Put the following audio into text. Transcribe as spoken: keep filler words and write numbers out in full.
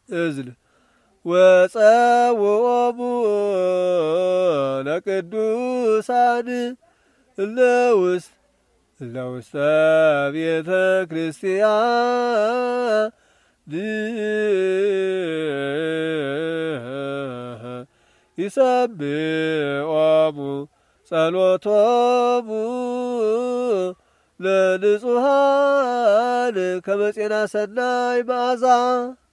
እዝል ወጸውዖሙ ለቅዱሳን እለ ውስጥ እለ ውስተ ቤተ ክርስቲያን ይሰብዖሙ ጸሎቶሙ ለንጹሐን ከመ ፄና ሰናይ መዓዛ